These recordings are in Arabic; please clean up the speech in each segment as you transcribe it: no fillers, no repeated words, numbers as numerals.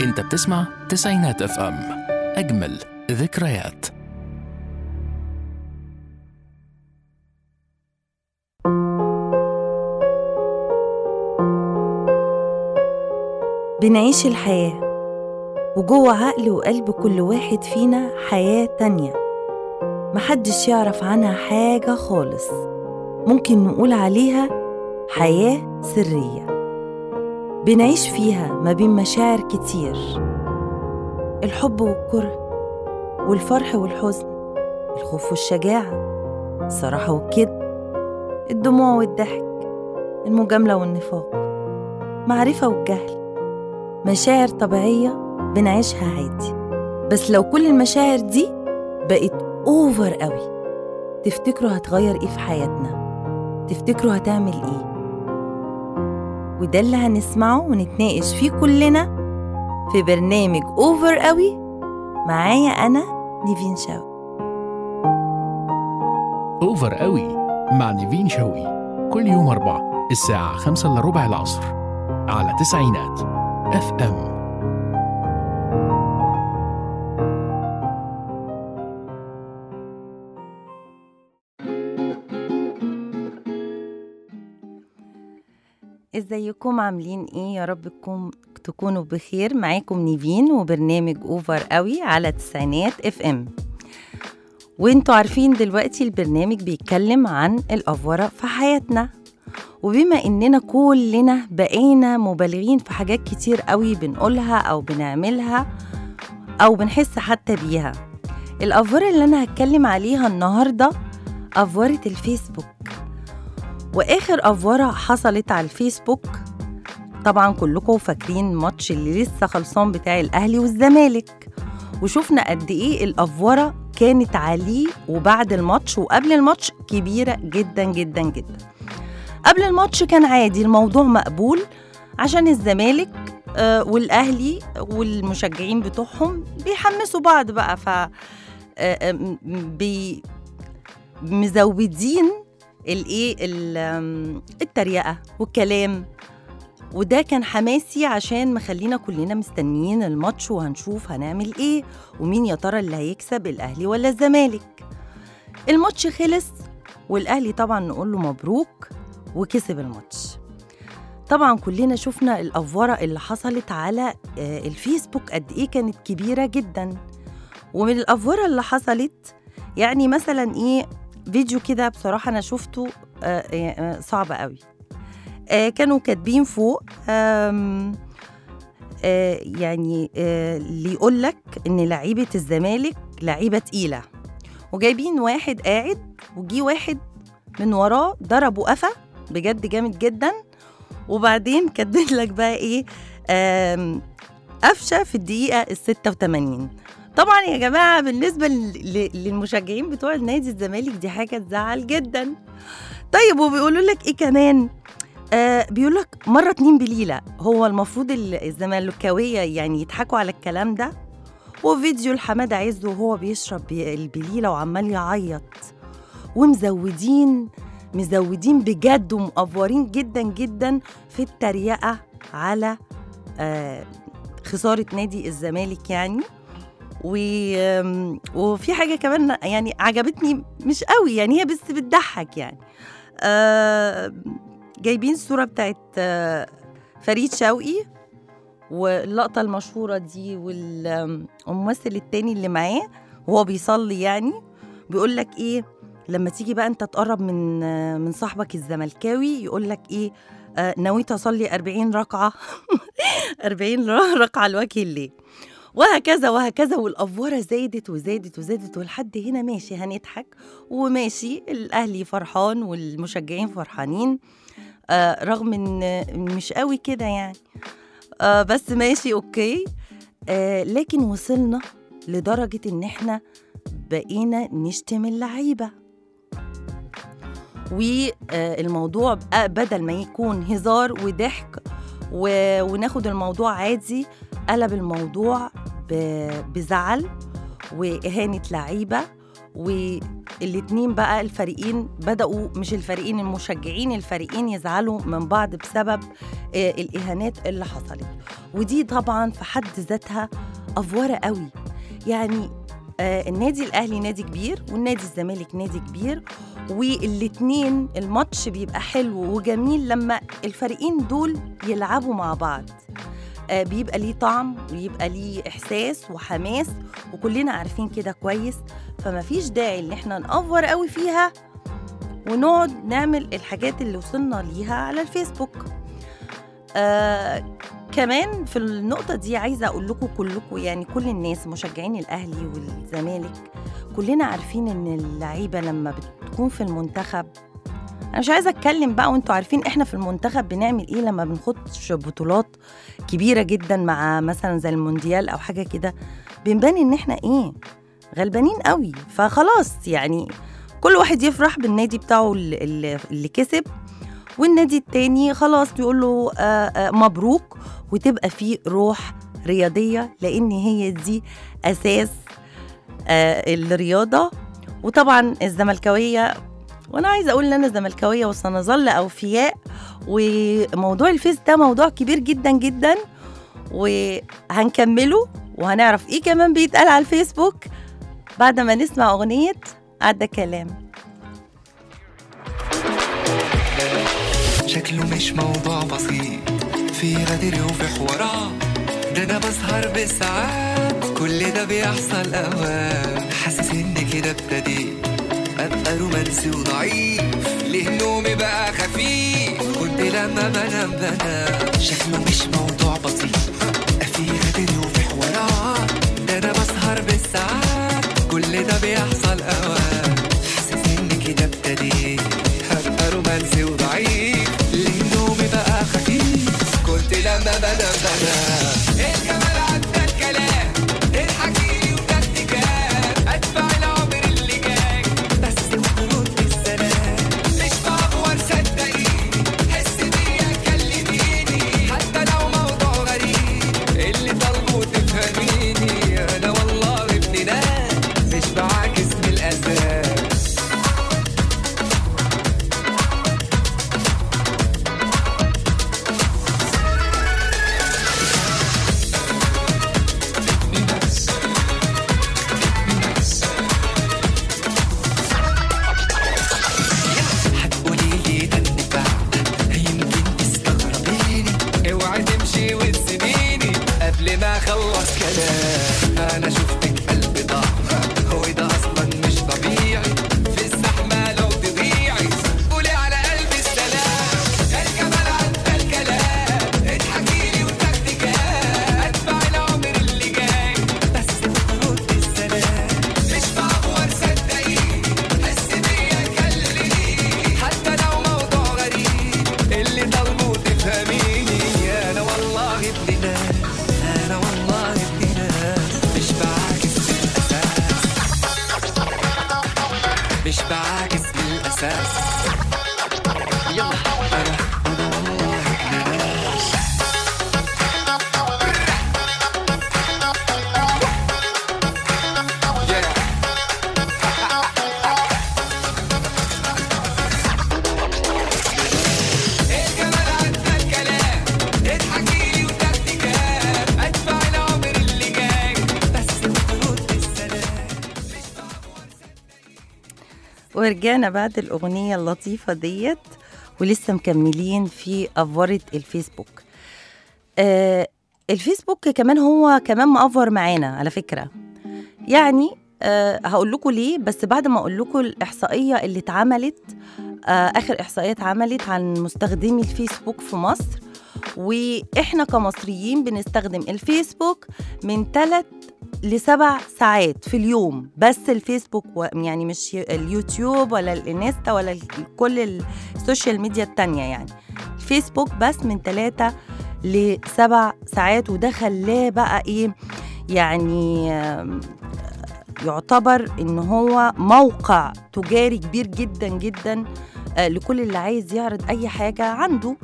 انت بتسمع تسعينات اف ام، اجمل ذكريات. بنعيش الحياة وجوه عقل وقلب كل واحد فينا حياة تانية محدش يعرف عنها حاجة خالص. ممكن نقول عليها حياة سرية بنعيش فيها ما بين مشاعر كتير، الحب والكره والفرح والحزن، الخوف والشجاعة، الصراحة والكذب، الدموع والضحك، المجاملة والنفاق، معرفة والجهل. مشاعر طبيعية بنعيشها عادي، بس لو كل المشاعر دي بقت أوفر قوي، تفتكروا هتغير إيه في حياتنا؟ تفتكروا هتعمل إيه؟ وده اللي هنسمعه ونتناقش فيه كلنا في برنامج أوفر قوي معايا أنا نيفين شوقي. اوفر قوي مع نيفين شوقي، كل يوم 4 الساعة 5:15 العصر على تسعينات اف ام. ازيكم عاملين ايه؟ يا رب تكونوا بخير. معاكم نيفين وبرنامج اوفر قوي على تسعينات اف ام. وانتوا عارفين دلوقتي البرنامج بيتكلم عن الافوره في حياتنا، وبما اننا كلنا بقينا مبالغين في حاجات كتير قوي بنقولها او بنعملها او بنحس حتى بيها. الافوره اللي انا هتكلم عليها النهارده افوره الفيسبوك. واخر افوره حصلت على الفيسبوك، طبعا كلكم فاكرين ماتش اللي لسه خلصان بتاع الاهلي والزمالك، وشوفنا قد ايه الافوره كانت عليه وبعد الماتش وقبل الماتش كبيره جدا جدا جدا. قبل الماتش كان عادي، الموضوع مقبول عشان الزمالك والاهلي والمشجعين بتوعهم بيحمسوا بعض بقى، ف مزودين التريقة والكلام، وده كان حماسي عشان مخلينا كلنا مستنيين الماتش وهنشوف هنعمل ايه ومين يا ترى اللي هيكسب، الاهلي ولا الزمالك. الماتش خلص والاهلي طبعا نقول له مبروك وكسب الماتش. طبعا كلنا شفنا الافوره اللي حصلت على الفيسبوك قد ايه كانت كبيره جدا. ومن الافوره اللي حصلت يعني مثلا ايه، فيديو كده بصراحة أنا شفته صعب قوي. كانوا كاتبين فوق يعني اللي يقولك إن لعيبة الزمالك لعيبة تقيلة، وجايبين واحد قاعد وجي واحد من وراه ضربه قفا بجد جامد جدا، وبعدين كاتبين لك بقى إيه قفشة في الدقيقة 86. طبعا يا جماعة بالنسبة للمشجعين بتوع النادي الزمالك دي حاجة تزعل جدا. طيب وبيقولوا لك ايه كمان؟ بيقول لك مرة 2 بليلة. هو المفروض الزمالكاوية يعني يضحكوا على الكلام ده؟ وفيديو لحمادة عز وهو بيشرب البليلة وعمال يعيط، ومزودين بجد ومقفورين جدا جدا في التريقة على خسارة نادي الزمالك يعني. وفي حاجة كمان يعني عجبتني مش قوي، يعني هي بس بتضحك يعني. جايبين صورة بتاعت فريد شوقي واللقطة المشهورة دي والممثل التاني اللي معاه وهو بيصلي، يعني بيقول لك ايه لما تيجي بقى انت تقرب من صاحبك الزملكاوي، يقول لك ايه نويت اصلي 40 ركعة 40 ركعة لوجه الله، وهكذا وهكذا. والأفوارة زادت ولحد هنا ماشي هنضحك وماشي، الأهلي فرحان والمشجعين فرحانين، رغم إن مش قوي كده يعني، بس ماشي أوكي. لكن وصلنا لدرجة إن إحنا بقينا نشتم اللعيبة، والموضوع بدل ما يكون هزار وضحك وناخد الموضوع عادي، قلب الموضوع بزعل وإهانة لعيبة والاتنين بقى الفريقين بدأوا، مش الفريقين، المشجعين الفريقين يزعلوا من بعض بسبب الإهانات اللي حصلت. ودي طبعا في حد ذاتها أفورة قوي. يعني النادي الأهلي نادي كبير والنادي الزمالك نادي كبير، والاتنين الماتش بيبقى حلو وجميل لما الفريقين دول يلعبوا مع بعض. بيبقى ليه طعم ويبقى ليه إحساس وحماس، وكلنا عارفين كده كويس. فما فيش داعي اللي احنا نأفور قوي فيها ونقعد نعمل الحاجات اللي وصلنا ليها على الفيسبوك. كمان في النقطة دي عايزة أقول لكم كلكم، يعني كل الناس مشجعين الأهلي والزمالك، كلنا عارفين إن اللعيبة لما بتكون في المنتخب، أنا مش عايزة أتكلم بقى وإنتوا عارفين إحنا في المنتخب بنعمل إيه لما بنخدش بطولات كبيرة جدا مع مثلا زي المونديال أو حاجة كده، بنبان إن إحنا إيه غلبانين قوي. فخلاص يعني كل واحد يفرح بالنادي بتاعه اللي كسب، والنادي التاني خلاص بيقول له مبروك، وتبقى فيه روح رياضية، لأن هي دي أساس الرياضة. وطبعا الزملكاوية، وأنا عايزة أقول إن أنا زملكاوية وسنظل أوفياء، وموضوع الفيس ده موضوع كبير جدا جدا، وهنكمله وهنعرف إيه كمان بيتقال على الفيسبوك بعد ما نسمع أغنية عدى كلام. شكله مش موضوع بسيط، في غدر وفي حوارات، ده انا بسهر بالساعات، كل ده بيحصل اوقات، حاسس ان كده ابتديت ابقى رومانسي وضعيف، ليه نومي بقى خفيف، كنت لما بنام شكله مش موضوع بسيط، في غدر وفي حوارات، ده انا بسهر بالساعات، كل ده بيحصل اوقات، حاسس ان كده ابتديت ابقى رومانسي وضعيف، بقى خفيف، كنت لما بنام الجمال عدى الكلام، الحكيلي وتكتيكات، ادفع العمر اللي جاي بس وترد السلام، مش بأفور صدقيني، حس بيا كلميني، حتى لو موضوع غريب، اللي طالبه تفهميني، انا والله ابن ناس مش بعاكس بالاساس. ما خلص كلام، انا شفتك قلبي ضاع، هو ده اصلا مش طبيعي، في الزحمه لو تضيعي قولي على قلبي السلام، الجمال عدى الكلام، اضحكيلي وتكتيكات، ادفع العمر اللي جاي بس ترد السلام، مش بأفور صدقيني، حس بيا كلميني، حتى لو موضوع غريب، اللي طالبه تفهميني، انا والله ابن ناس، أنا والله ابن ناس، مش بعاكس بالأساس، مش بعاكس بالأساس، يلا أنا والله ابن ناس. ورجعنا بعد الأغنية اللطيفة ديت، ولسه مكملين في أفورة الفيسبوك. الفيسبوك كمان هو كمان مأفور معانا على فكرة. يعني هقول لكم ليه، بس بعد ما أقول لكم الإحصائية اللي اتعملت، آخر إحصائية اتعملت عن مستخدمي الفيسبوك في مصر، وإحنا كمصريين بنستخدم الفيسبوك من 3 ل7 ساعات في اليوم بس. الفيسبوك يعني مش اليوتيوب ولا الانستا ولا كل السوشيال ميديا التانية، يعني الفيسبوك بس من 3 ل7 ساعات. وده خلاه بقى ايه، يعني يعتبر ان هو موقع تجاري كبير جدا جدا لكل اللي عايز يعرض اي حاجة عنده،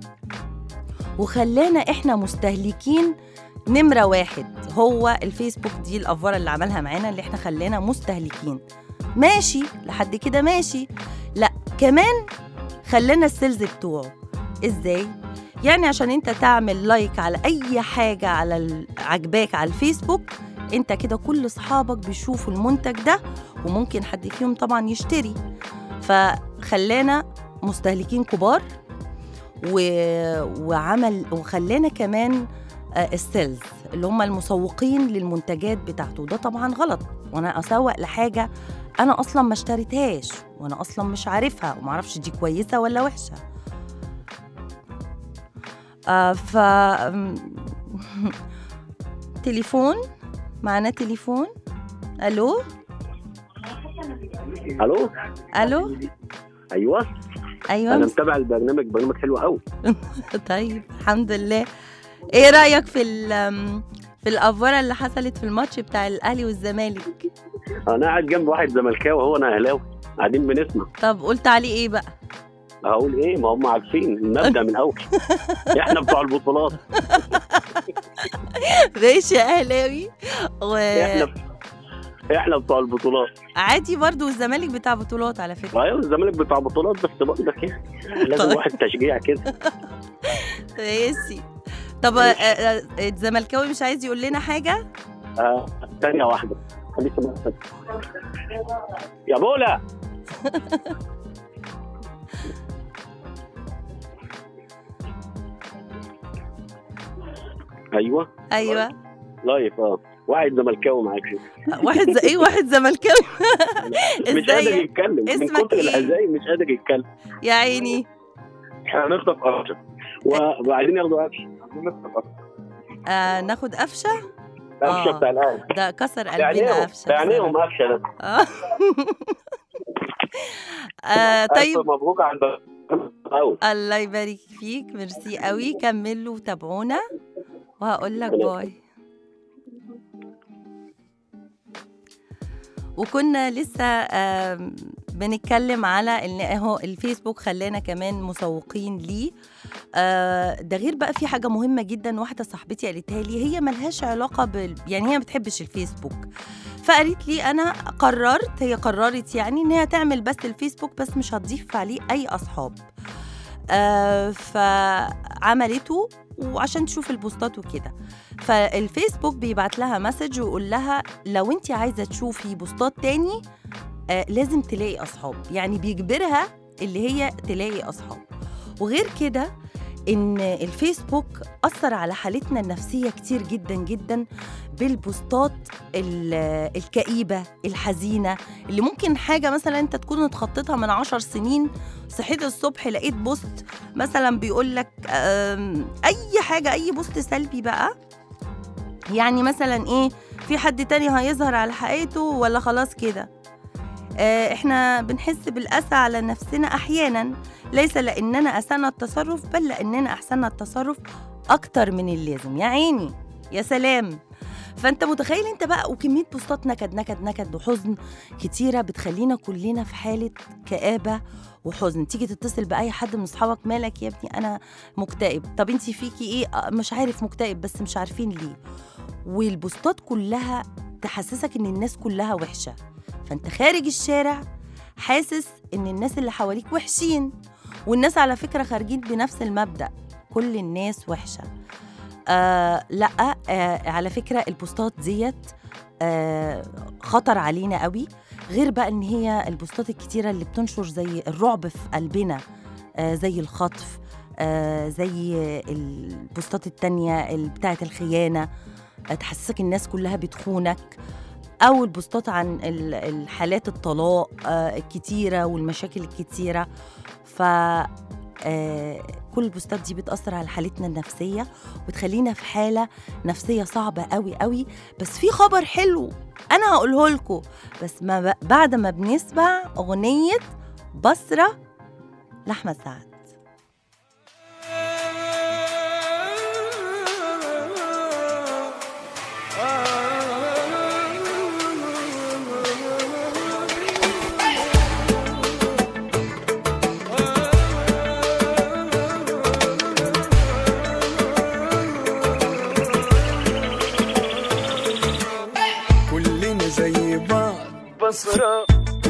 وخلانا احنا مستهلكين نمرة 1. هو الفيسبوك دي الأفورة اللي عملها معانا، اللي احنا خلانا مستهلكين. ماشي لحد كده ماشي، لا كمان خلينا السيلز بتوعه. ازاي؟ يعني عشان انت تعمل لايك على اي حاجة على عجباك على الفيسبوك، انت كده كل اصحابك بيشوفوا المنتج ده وممكن حد فيهم طبعا يشتري. فخلانا مستهلكين كبار وخلانا كمان السيلز اللي هم المسوقين للمنتجات بتاعته. ده طبعا غلط، وانا اسوق لحاجة انا اصلا ما اشتريتهاش وانا اصلا مش عارفها ومعرفش دي كويسة ولا وحشة. تليفون معنا، تليفون. الو الو الو. ايوه انا متابع البرنامج، برنامج حلو قوي. طيب الحمد لله. ايه رايك في الافوره اللي حصلت في الماتش بتاع الاهلي والزمالك؟ انا قاعد جنب واحد زملكاوي وهو انا اهلاوي، قاعدين بنسمع. طب قلت عليه ايه بقى؟ هقول ايه؟ ما هم عارفين المبدأ من اول. احنا بتوع البطولات. ماشي يا اهلاوي احنا بتوع البطولات عادي برضو. الزمالك بتاع بطولات على فكرة. ايوه الزمالك بتاع بطولات، بس برضه كده لازم واحد تشجيع كده. ماشي. طب الزملكاوي مش عايز يقول لنا حاجة؟ ثانية واحدة يا بولا. ايوه لايف. واحد زملكاوي معاك. واحد زملكاوي. مش قادر يتكلم من كتر الهزايم، مش قادر يتكلم يا عيني. هنخطف قفشه وبعدين ياخدوا قفشه. ناخد قفشه بتاع الاهلي ده كسر قلبنا. قفشه عينيهم قفشه ده. طيب مبروك على الله يبارك فيك. ميرسي قوي. كملوا وتابعونا وهقول لك باي. وكنا لسه بنتكلم على ان اهو الفيسبوك خلانا كمان مسوقين ليه. ده غير بقى في حاجه مهمه جدا، واحده صاحبتي قالتها لي، هي ملهاش علاقه يعني هي ما بتحبش الفيسبوك، فقالت لي انا قررت يعني ان هي تعمل بس الفيسبوك بس مش هتضيف عليه اي اصحاب. فعملته وعشان تشوف البوستات وكده. فالفيسبوك بيبعت لها مسج ويقول لها لو انت عايزة تشوفي بوستات تاني لازم تلاقي أصحاب، يعني بيجبرها اللي هي تلاقي أصحاب. وغير كده إن الفيسبوك أثر على حالتنا النفسية كتير جدا جدا بالبوستات الكئيبة الحزينة، اللي ممكن حاجة مثلا أنت تكون اتخطيتها من 10 سنين، صحيت الصبح لقيت بوست مثلا بيقولك أي حاجة، أي بوست سلبي بقى، يعني مثلا إيه، في حد تاني هيظهر على حقيقته ولا خلاص كده. إحنا بنحس بالأسى على نفسنا أحيانا، ليس لأننا أسأنا التصرف بل لأننا أحسننا التصرف أكتر من اللازم. يا عيني يا سلام. فأنت متخيل أنت بقى، وكمية بوستات نكد نكد نكد وحزن كتيرة بتخلينا كلنا في حالة كآبة وحزن. تيجي تتصل بأي حد من أصحابك، مالك يا ابني؟ أنا مكتئب. طب أنتي فيكي إيه؟ مش عارف، مكتئب بس مش عارفين ليه. والبوستات كلها تحسسك إن الناس كلها وحشة، فأنت خارج الشارع حاسس إن الناس اللي حواليك وحشين، والناس على فكرة خارجين بنفس المبدأ، كل الناس وحشة. لأ، على فكرة البوستات ديت خطر علينا قوي. غير بقى إن هي البوستات الكتيرة اللي بتنشر زي الرعب في قلبنا، زي الخطف، زي البوستات التانية بتاعت الخيانة، تحسسك الناس كلها بتخونك، أو البوستات عن الحالات الطلاق الكتيرة والمشاكل الكتيرة. كل البوستات دي بتأثر على حالتنا النفسية وبتخلينا في حالة نفسية صعبة قوي قوي. بس في خبر حلو أنا هقوله لكم، بس بعد ما بنسمع أغنية بصرة لأحمد سعد. بصرة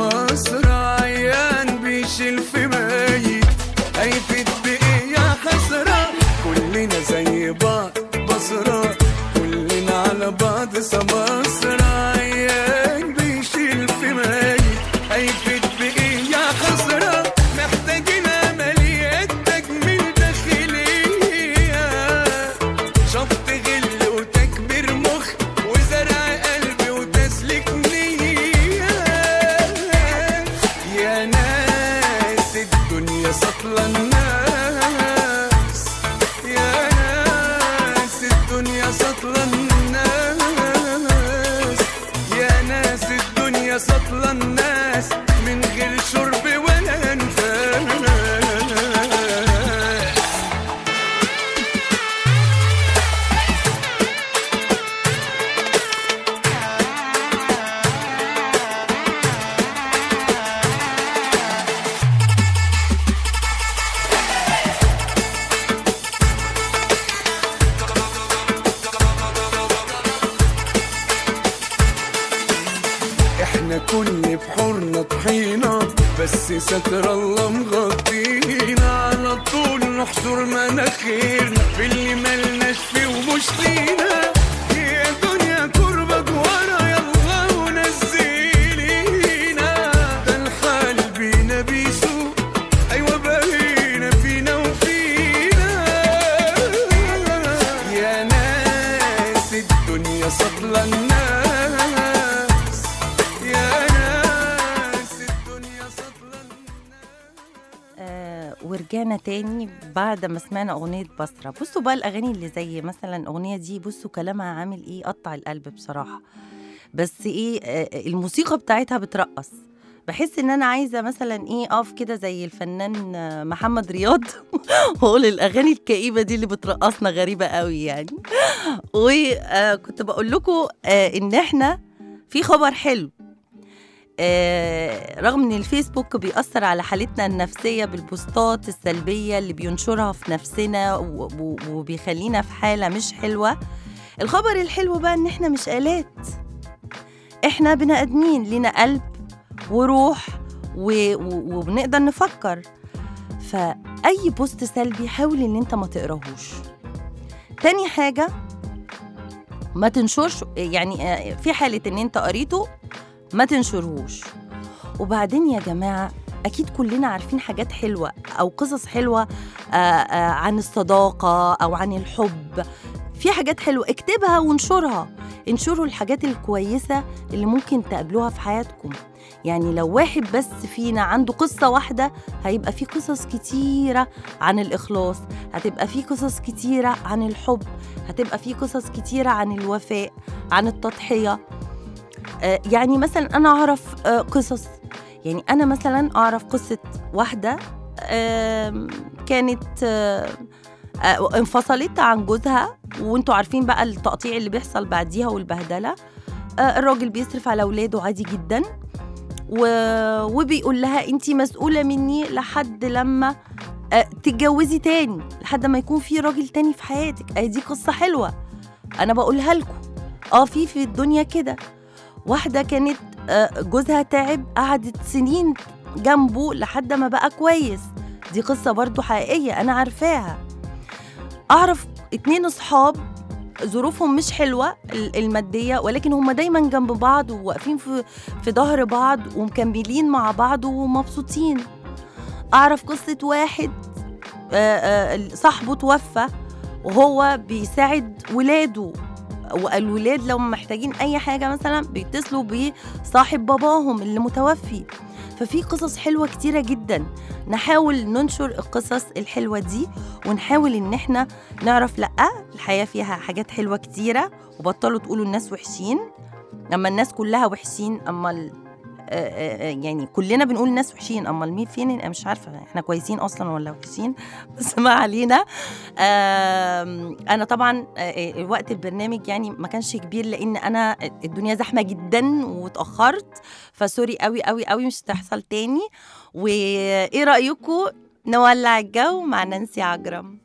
مصر عيان بيشيل في ميت، هيفيد بإيه يا خسرة؟ كلنا زي بعض بصرة، كلنا على بعض مصر عيان بيشيل في ميت، هيفيد بإيه يا خسرة؟ محتاجين عمليات تجميل داخلية، شفط غل وتكبير مخ وزرع قلبي وتسليك نية. يا ناس الدنيا سطلة الناس، يا ناس الدنيا سطلة الناس، يا ناس الدنيا سطلة الناس من غير شرب ولا انفاس. احنا كل بحورنا طحينة، بس ستر الله مغطينا، على طول نحشر مناخيرنا في اللي ملناش فيه ومش لينا. يا دنيا كربة جوارا يلا ونزلينا، ده الحال بينا بيسوق، ايوه بقينا فينا وفينا. يا ناس الدنيا سطلة الناس، ورجعنا تاني بعد ما سمعنا أغنية بصرة. بصوا بقى الأغاني اللي زي مثلا الأغنية دي، بصوا كلامها عامل إيه، قطع القلب بصراحة. بس إيه الموسيقى بتاعتها بترقص، بحس إن أنا عايزة مثلا إيه أقف كده زي الفنان محمد رياض وأقول الأغاني الكئيبة دي اللي بترقصنا غريبة قوي يعني. وكنت بقول لكم إن إحنا في خبر حلو، رغم ان الفيسبوك بيأثر على حالتنا النفسية بالبوستات السلبية اللي بينشرها في نفسنا وبيخلينا في حالة مش حلوة. الخبر الحلو بقى ان احنا مش آلات، احنا بني آدمين لنا قلب وروح وبنقدر نفكر. فأي بوست سلبي حاول ان انت ما تقراهوش. تاني حاجة ما تنشرش، يعني في حالة ان انت قريته ما تنشرهوش. وبعدين يا جماعة أكيد كلنا عارفين حاجات حلوة أو قصص حلوة عن الصداقة أو عن الحب. في حاجات حلوة اكتبها وانشرها، انشروا الحاجات الكويسة اللي ممكن تقابلوها في حياتكم. يعني لو واحد بس فينا عنده قصة واحدة، هيبقى في قصص كتيرة عن الإخلاص، هتبقى في قصص كتيرة عن الحب، هتبقى في قصص كتيرة عن الوفاء، عن التضحية. يعني مثلا أنا أعرف قصص، يعني أنا مثلا أعرف قصة واحدة كانت انفصلت عن جوزها، وانتوا عارفين بقى التقطيع اللي بيحصل بعديها والبهدلة. الراجل بيصرف على أولاده عادي جدا، وبيقول لها انتي مسؤولة مني لحد لما تتجوزي تاني، لحد ما يكون في راجل تاني في حياتك. دي قصة حلوة أنا بقولها لكم. في الدنيا كده واحدة كانت جوزها تعب، قعدت سنين جنبه لحد ما بقى كويس. دي قصة برضو حقيقية أنا عارفاها. أعرف 2 أصحاب ظروفهم مش حلوة المادية، ولكن هم دايما جنب بعض وواقفين في ظهر بعض ومكملين مع بعض ومبسوطين. أعرف قصة واحد صاحبه توفى وهو بيساعد ولاده، والولاد لو محتاجين أي حاجة مثلا بيتصلوا بصاحب باباهم اللي متوفي. ففي قصص حلوة كتيرة جدا. نحاول ننشر القصص الحلوة دي، ونحاول إن احنا نعرف لأ الحياة فيها حاجات حلوة كتيرة، وبطلوا تقولوا الناس وحشين. أما الناس كلها وحشين، أما يعني كلنا بنقول الناس وحشين، أما المين فين؟ أنا مش عارفة احنا كويسين أصلا ولا وحشين، بس ما علينا. أنا طبعا وقت البرنامج يعني ما كانش كبير، لأن أنا الدنيا زحمة جدا وتأخرت، فسوري قوي قوي قوي، مش هتحصل تاني. وإيه رأيكم نولع الجو مع نانسي عجرم؟